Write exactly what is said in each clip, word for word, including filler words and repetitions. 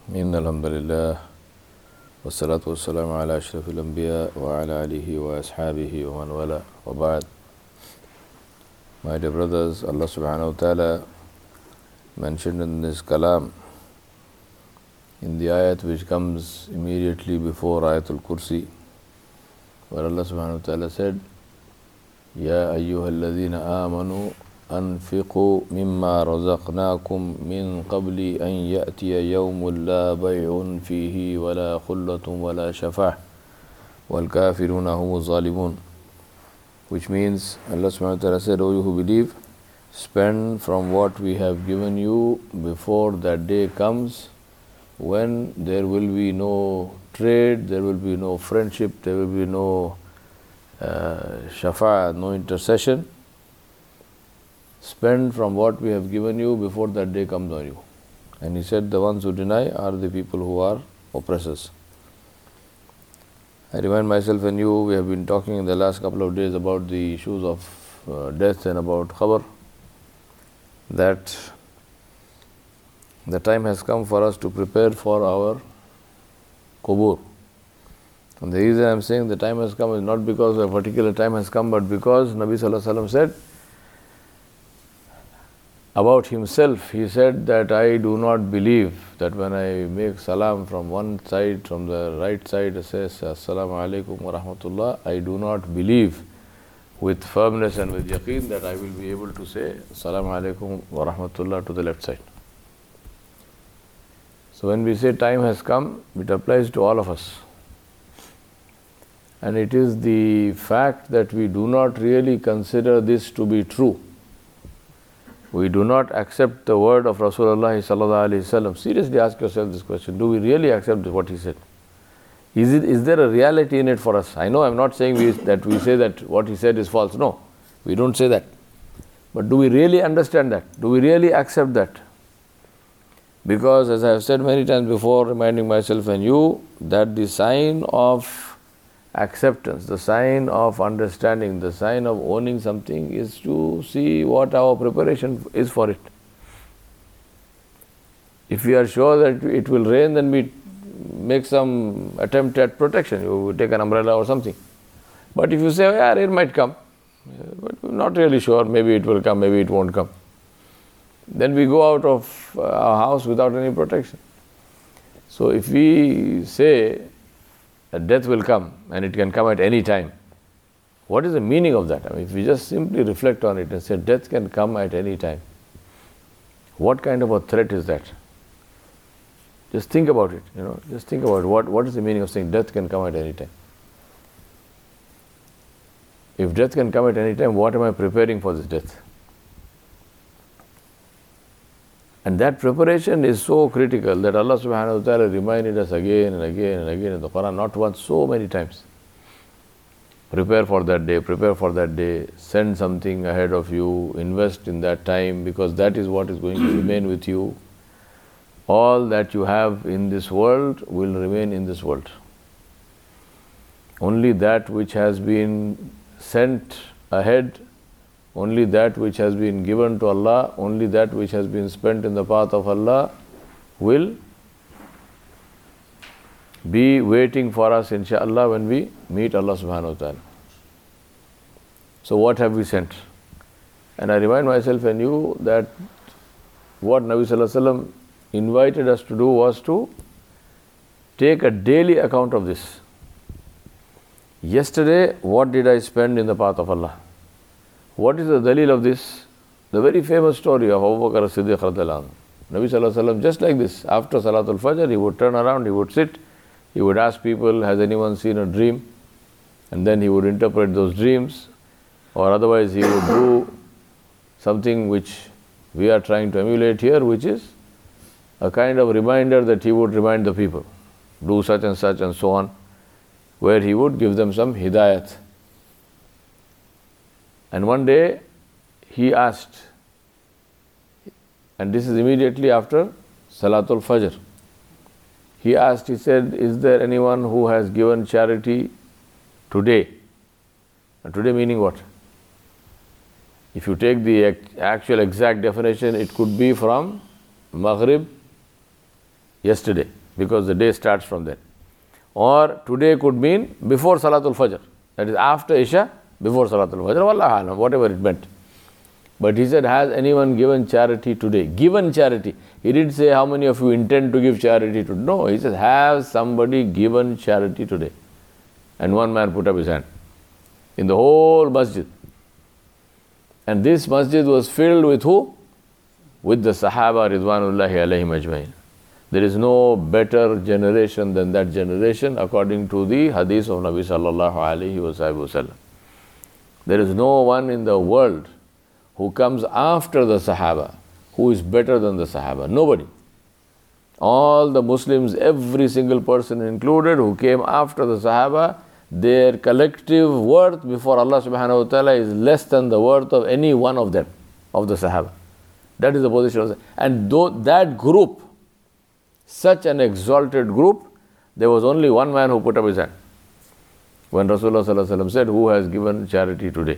إن الحمد لله والصلاة والسلام على أشرف الأنبياء وعلى آله وأصحابه ومن والاه وبعد. My dear brothers, Allah subhanahu wa ta'ala mentioned in this kalam, in the ayat which comes immediately before Ayatul Kursi, where Allah subhanahu wa ta'ala said, يا أيها الذين آمنوا أنفقوا مما رزقناكم من قبل أن يأتي يوم لا بيع فيه ولا خلة ولا شفاعة والكافرون هم الظالمون. Which means Allah subhanahu wa ta'ala said, O you who believe, spend from what we have given you before that day comes when there will be no trade, there will be no friendship, there will be no uh, shafa, no intercession. Spend from what we have given you before that day comes on you. And he said, the ones who deny are the people who are oppressors. I remind myself and you, we have been talking in the last couple of days about the issues of uh, death and about khabar, that the time has come for us to prepare for our qubur. And the reason I am saying the time has come is not because a particular time has come, but because Nabi Sallallahu Alaihi Wasallam said about himself, he said that I do not believe that when I make salam from one side, from the right side, it says Assalamu alaikum wa rahmatullah, I do not believe with firmness and with yaqeen that I will be able to say Assalamu alaikum wa rahmatullah to the left side. So when we say time has come, it applies to all of us. And it is the fact that we do not really consider this to be true. We do not accept the word of Rasulullah sallallahu alaihi wasallam. Seriously ask yourself this question. Do we really accept what he said? Is it, is there a reality in it for us? I know I'm not saying we, that we say that what he said is false. No, we don't say that. But do we really understand that? Do we really accept that? Because as I have said many times before, reminding myself and you, that the sign of acceptance, the sign of understanding, the sign of owning something is to see what our preparation is for it. If we are sure that it will rain, then we make some attempt at protection. You take an umbrella or something. But if you say, yeah, rain might come, but we're not really sure, maybe it will come, maybe it won't come, then we go out of our house without any protection. So if we say that death will come and it can come at any time, what is the meaning of that? I mean, if we just simply reflect on it and say death can come at any time, what kind of a threat is that? Just think about it, you know, just think about it. What, what is the meaning of saying death can come at any time? If death can come at any time, what am I preparing for this death? And that preparation is so critical that Allah subhanahu wa ta'ala reminded us again and again and again in the Quran, not once, so many times. Prepare for that day, prepare for that day, send something ahead of you, invest in that time, because that is what is going to remain with you. All that you have in this world will remain in this world. Only that which has been sent ahead, only that which has been given to Allah, only that which has been spent in the path of Allah will be waiting for us, inshaAllah, when we meet Allah subhanahu wa ta'ala. So what have we sent? And I remind myself and you that what Nabi Sallallahu Alaihi Wasallam invited us to do was to take a daily account of this. Yesterday, what did I spend in the path of Allah? What is the dalil of this? The very famous story of Abu Bakr as-Siddiq radhiyallahu anhu. Nabi Sallallahu Alaihi Wasallam, just like this, after Salatul Fajr, he would turn around, he would sit, he would ask people, has anyone seen a dream? And then he would interpret those dreams, or otherwise he would do something which we are trying to emulate here, which is a kind of reminder that he would remind the people, do such and such and so on, where he would give them some hidayat. And one day he asked, and this is immediately after Salatul Fajr, he asked, he said, is there anyone who has given charity today? And today meaning what? If you take the actual exact definition, it could be from Maghrib yesterday, because the day starts from then. Or today could mean before Salatul Fajr. That is after Isha, before Salatul Fajr, Wallahu alam, whatever it meant. But he said, has anyone given charity today? Given charity. He didn't say how many of you intend to give charity today. No, he says, has somebody given charity today? And one man put up his hand. In the whole masjid. And this masjid was filled with who? With the Sahaba Ridwanullahi alayhim ajmain. There is no better generation than that generation according to the hadith of Nabi sallallahu alayhi wa sallam. There is no one in the world who comes after the Sahaba who is better than the Sahaba. Nobody. All the Muslims, every single person included who came after the Sahaba, their collective worth before Allah subhanahu wa ta'ala is less than the worth of any one of them, of the Sahaba. That is the position of the, and though that group, such an exalted group, there was only one man who put up his hand. When Rasulullah sallallahu alaihi wasallam said, who has given charity today?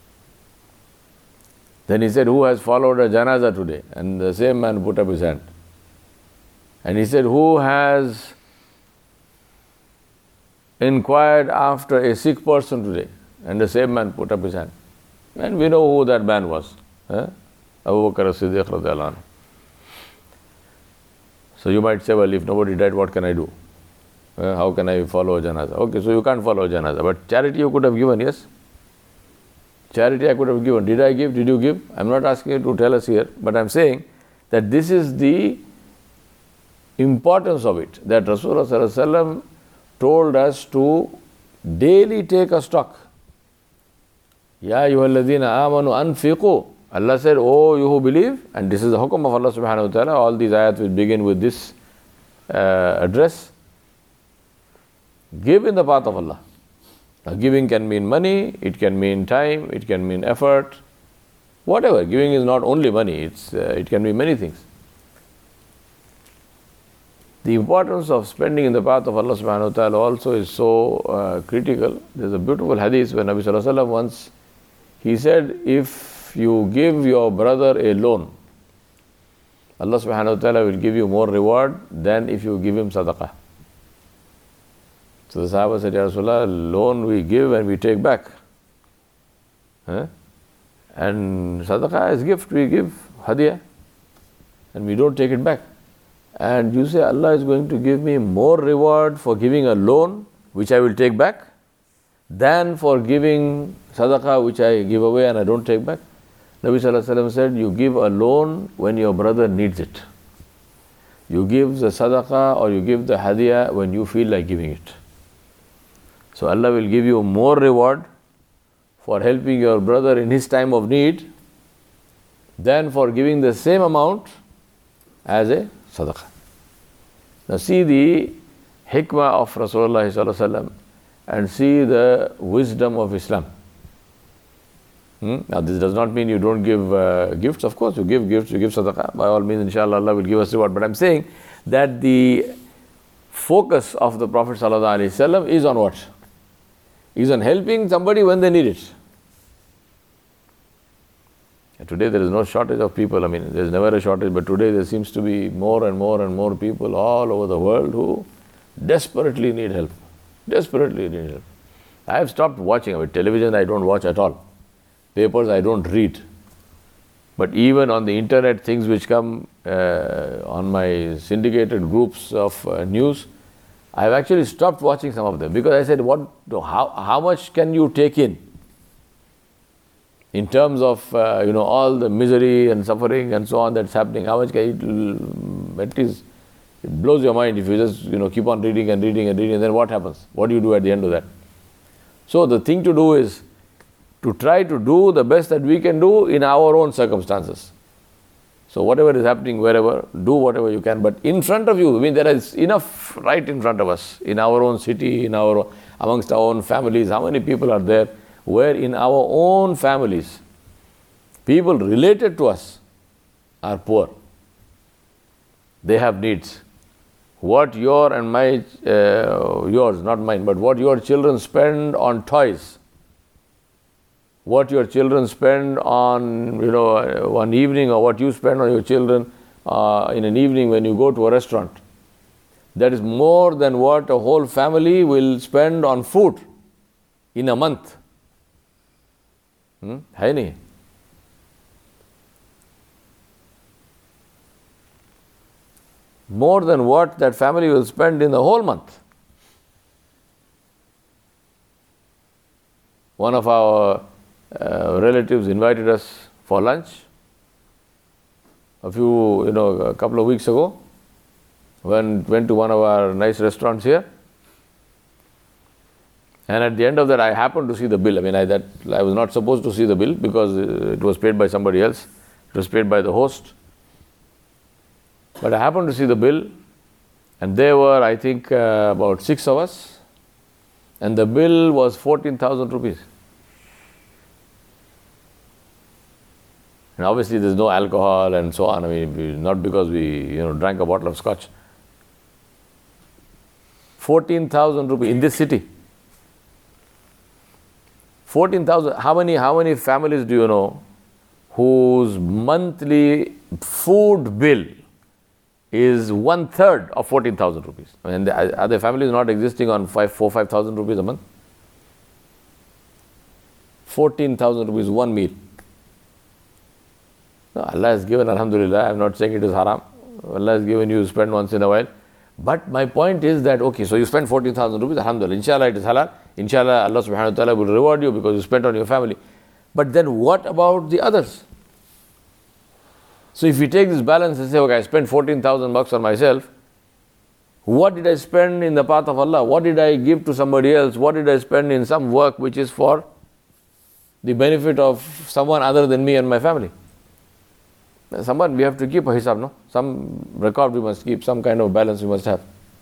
Then he said, who has followed a janazah today? And the same man put up his hand. And he said, who has inquired after a sick person today? And the same man put up his hand. And we know who that man was. Eh? Abu Bakr as-Siddiq radhiyallahu anhu. So you might say, well, if nobody died, what can I do? Uh, how can I follow a janazah? Okay, so you can't follow a janazah. But charity you could have given, yes? Charity I could have given. Did I give? Did you give? I'm not asking you to tell us here, but I'm saying that this is the importance of it. That Rasulullah sallallahu alaihi wasallam told us to daily take a stock. Ya ayyuhalladhina amanu anfiqu. Allah said, oh, you who believe, and this is the hukum of Allah subhanahu wa ta'ala. All these ayats will begin with this uh, address. Give in the path of Allah. Now, giving can mean money, it can mean time, it can mean effort, whatever. Giving is not only money, it's, uh, it can be many things. The importance of spending in the path of Allah subhanahu wa ta'ala also is so uh, critical. There's a beautiful hadith where Nabi sallallahu alaihi wasallam once, he said, if you give your brother a loan, Allah subhanahu wa ta'ala will give you more reward than if you give him sadaqah. So the Sahaba said, Ya Rasulullah, loan we give and we take back. Huh? And sadaqah is gift, we give hadiyah and we don't take it back. And you say Allah is going to give me more reward for giving a loan which I will take back than for giving sadaqah which I give away and I don't take back. Nabi sallallahu alaihi wasallam said, you give a loan when your brother needs it. You give the sadaqah or you give the hadiyah when you feel like giving it. So Allah will give you more reward for helping your brother in his time of need than for giving the same amount as a sadaqah. Now see the hikmah of Rasulullah sallallahu alaihi wasallam and see the wisdom of Islam. Hmm? Now this does not mean you don't give uh, gifts. Of course you give gifts, you give sadaqah. By all means, inshallah, Allah will give us reward. But I'm saying that the focus of the Prophet sallallahu alaihi wasallam is on what? Is on helping somebody when they need it. And today there is no shortage of people. I mean, there's never a shortage, but today there seems to be more and more and more people all over the world who desperately need help. Desperately need help. I have stopped watching. I mean, television I don't watch at all. Papers I don't read. But even on the internet, things which come uh, on my syndicated groups of uh, news, I have actually stopped watching some of them because I said, what, how, how much can you take in? In terms of, uh, you know, all the misery and suffering and so on that's happening, how much can it, at least, it blows your mind if you just, you know, keep on reading and reading and reading, and then what happens? What do you do at the end of that? So the thing to do is to try to do the best that we can do in our own circumstances. So whatever is happening wherever, do whatever you can. But in front of you, I mean, there is enough right in front of us, in our own city, in our, amongst our own families. How many people are there where in our own families, people related to us are poor. They have needs. What your and my, uh, yours, not mine, but what your children spend on toys, what your children spend on, you know, one evening, or what you spend on your children uh, in an evening when you go to a restaurant. That is more than what a whole family will spend on food in a month. Hmm? है नहीं? More than what that family will spend in the whole month. One of our uh, relatives invited us for lunch a few, you know, a couple of weeks ago. When went to one of our nice restaurants here. And at the end of that, I happened to see the bill. I mean, I, that, I was not supposed to see the bill because it was paid by somebody else. It was paid by the host. But I happened to see the bill, and there were, I think, uh, about six of us, and the bill was fourteen thousand rupees. And obviously, there's no alcohol and so on. I mean, not because we, you know, drank a bottle of scotch. fourteen thousand rupees in this city. fourteen thousand. How many, how many families do you know whose monthly food bill is one third of fourteen thousand rupees? I mean, are there families not existing on five, four, five thousand rupees a month? fourteen thousand rupees, one meal. No, Allah has given, alhamdulillah. I'm not saying it is haram. Allah has given you to spend once in a while. But my point is that, okay, so you spend fourteen thousand rupees, alhamdulillah. Inshallah, it is halal. Inshallah, Allah subhanahu wa ta'ala will reward you because you spent on your family. But then what about the others? So if you take this balance and say, okay, I spent fourteen thousand bucks on myself, what did I spend in the path of Allah? What did I give to somebody else? What did I spend in some work which is for the benefit of someone other than me and my family? Someone, we have to keep a hisab, no? Some record we must keep, some kind of balance we must have.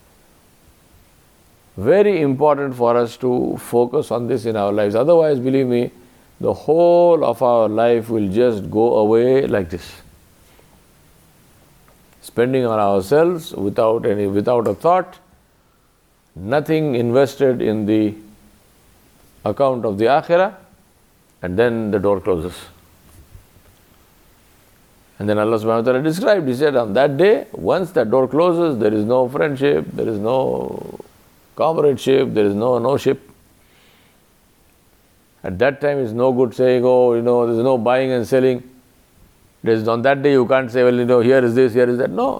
Very important for us to focus on this in our lives. Otherwise, believe me, the whole of our life will just go away like this. Spending on ourselves without any, without a thought, nothing invested in the account of the akhirah, and then the door closes. And then Allah subhanahu wa ta'ala described, He said, on that day, once that door closes, there is no friendship, there is no comradeship, there is no no ship. At that time, it's no good saying, oh, you know, there's no buying and selling. There's, on that day, you can't say, well, you know, here is this, here is that. No.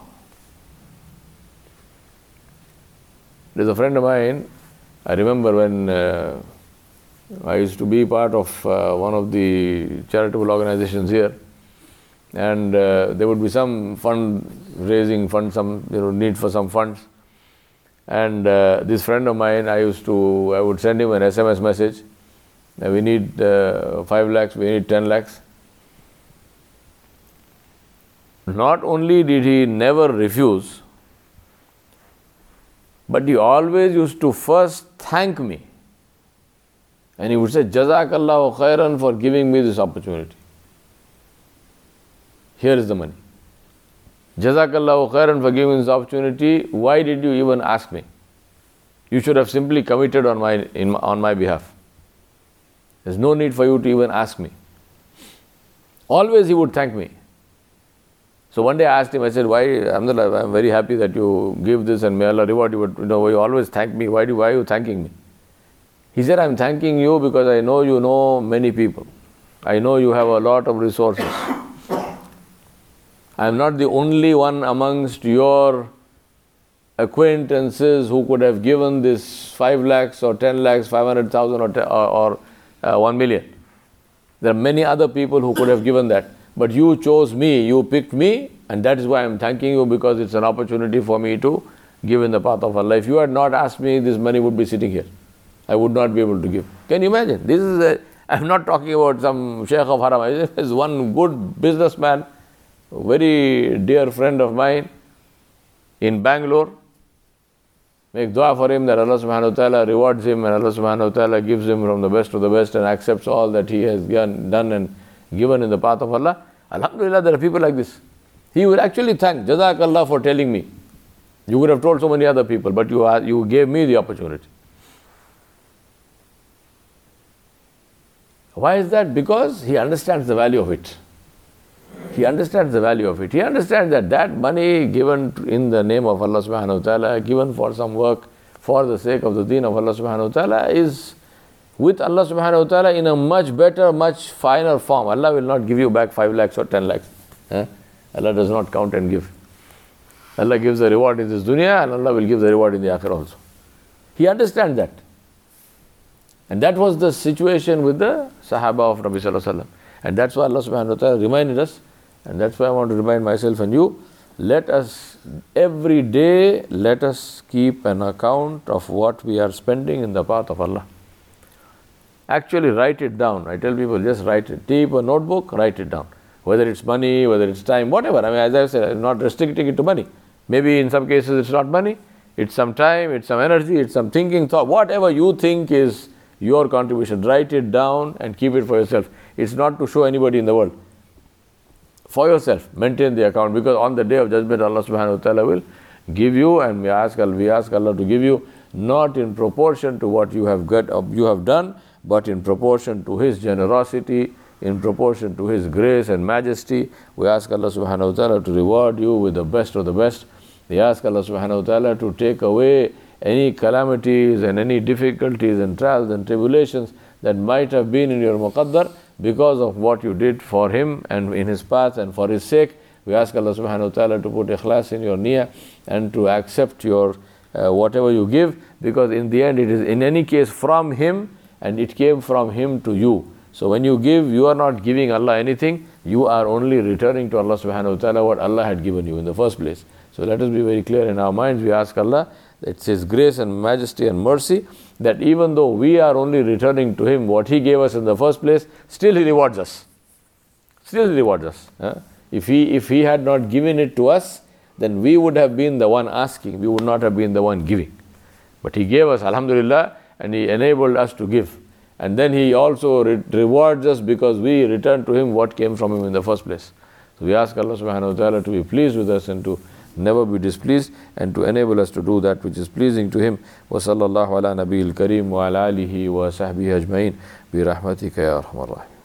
There's a friend of mine, I remember when uh, I used to be part of uh, one of the charitable organizations here. And uh, there would be some fund raising fund, some you know need for some funds. And uh, this friend of mine, I used to, I would send him an S M S message. Uh, we need uh, five lakhs, we need ten lakhs. Not only did he never refuse, but he always used to first thank me. And he would say, Jazakallahu khairan for giving me this opportunity. Here is the money. Jazakallahu khairan for giving this opportunity. Why did you even ask me? You should have simply committed on my, in, on my behalf. There's no need for you to even ask me. Always he would thank me. So one day I asked him, I said, why, alhamdulillah, I'm very happy that you give this and may Allah reward you, but you know, you always thank me. Why, do, why are you thanking me? He said, I'm thanking you because I know you know many people. I know you have a lot of resources. I am not the only one amongst your acquaintances who could have given this five lakhs or ten lakhs, five hundred thousand or, or, or uh, one million. There are many other people who could have given that. But you chose me, you picked me, and that is why I am thanking you, because it's an opportunity for me to give in the path of Allah. If you had not asked me, this money would be sitting here. I would not be able to give. Can you imagine? This is a, I'm not talking about some Sheikh of Haram. This is one good businessman, very dear friend of mine in Bangalore. Make dua for him that Allah subhanahu wa ta'ala rewards him and Allah subhanahu wa ta'ala gives him from the best of the best and accepts all that he has done and given in the path of Allah. Alhamdulillah, there are people like this. He would actually thank, Jazakallah for telling me. You would have told so many other people, but you, you gave me the opportunity. Why is that? Because he understands the value of it. He understands the value of it. He understands that that money given in the name of Allah subhanahu wa ta'ala, given for some work for the sake of the deen of Allah subhanahu wa ta'ala, is with Allah subhanahu wa ta'ala in a much better, much finer form. Allah will not give you back five lakhs or ten lakhs. Eh? Allah does not count and give. Allah gives the reward in this dunya and Allah will give the reward in the akhirah also. He understands that. And that was the situation with the Sahaba of Nabi Sallallahu Alaihi Wasallam. And that's why Allah subhanahu wa ta'ala reminded us, and that's why I want to remind myself and you, let us, every day, let us keep an account of what we are spending in the path of Allah. Actually write it down. I tell people, just write it. Keep a notebook, write it down. Whether it's money, whether it's time, whatever. I mean, as I said, I'm not restricting it to money. Maybe in some cases it's not money. It's some time, it's some energy, it's some thinking, thought. Whatever you think is your contribution, write it down and keep it for yourself. It's not to show anybody in the world. For yourself, maintain the account, because on the day of judgment, Allah subhanahu wa ta'ala will give you, and we ask, we ask Allah to give you not in proportion to what you have got, you have done, but in proportion to His generosity, in proportion to His grace and majesty. We ask Allah subhanahu wa ta'ala to reward you with the best of the best. We ask Allah subhanahu wa ta'ala to take away any calamities and any difficulties and trials and tribulations that might have been in your muqaddar because of what you did for Him and in His path and for His sake. We ask Allah subhanahu wa ta'ala to put ikhlas in your niyyah and to accept your uh, whatever you give, because in the end it is in any case from Him and it came from Him to you. So when you give, you are not giving Allah anything, you are only returning to Allah subhanahu wa ta'ala what Allah had given you in the first place. So let us be very clear in our minds. We ask Allah, it's His grace and majesty and mercy, that even though we are only returning to Him what He gave us in the first place, still He rewards us. Still He rewards us. Huh? If He, if He had not given it to us, then we would have been the one asking, we would not have been the one giving. But He gave us, alhamdulillah, and He enabled us to give. And then He also re- rewards us because we returned to Him what came from Him in the first place. So we ask Allah subhanahu wa ta'ala to be pleased with us and to never be displeased, and to enable us to do that which is pleasing to Him. Wa sallallahu ala nabiyil kareem wa ala alihi wa sahbihi ajma'in bi rahmatika ya arhamar rahim.